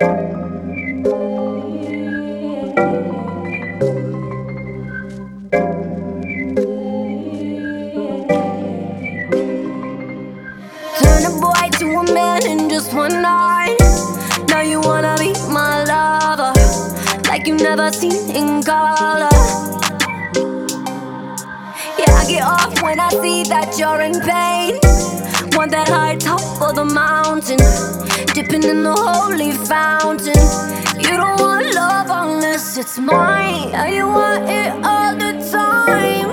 Turn a boy to a man in just one night. Now you wanna be my lover, like you've never seen in color. Yeah, I get off when I see that you're in pain. Want that high top of the mountain, dipping in the holy fountain. You don't want love unless it's mine. Yeah, you want it all the time.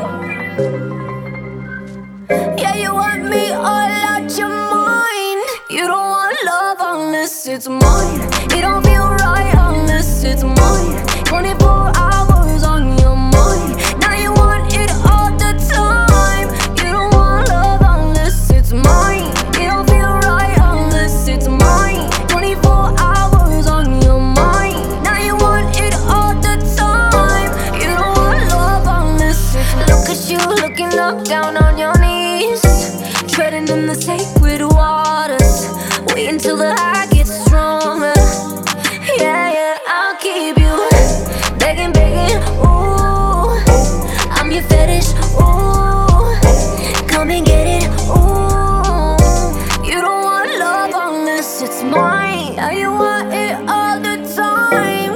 Yeah, you want me all out your mind. You don't want love unless it's mine. It don't feel right unless it's mine. 24 hours on your mind. Now you want it all the time. You don't want love unless it's mine. It don't feel right unless it's mine. 24 hours on your mind. Now you want it all the time. You don't want love unless it's mine. Look at you looking up, down on your knees, treading in the sacred waters. Wait until the high gets stronger. Yeah, yeah, I'll keep you begging, begging. Ooh, I'm your fetish. Ooh, come and get it. Ooh, you don't want love unless it's mine. Yeah, you want it all the time.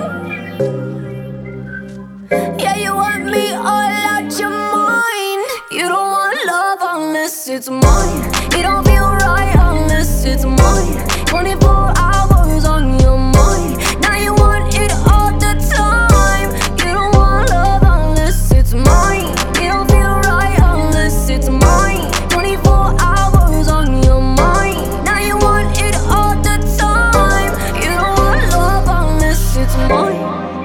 Yeah, you want me all out your mind. You don't want love unless it's mine. It don't feel right unless it's mine. 24 hours on your mind. Now you want it all the time. You don't want love unless it's mine. It don't feel right unless it's mine. 24 hours on your mind. Now you want it all the time. You don't want love unless it's mine.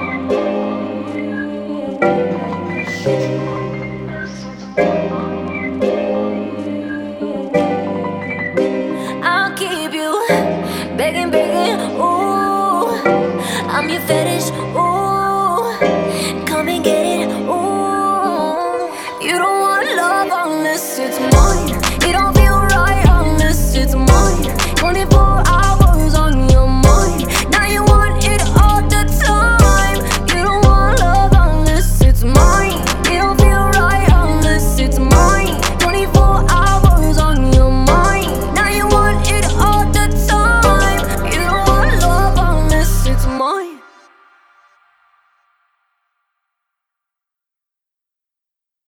I'll keep you begging, begging. Ooh, I'm your fetish. Ooh.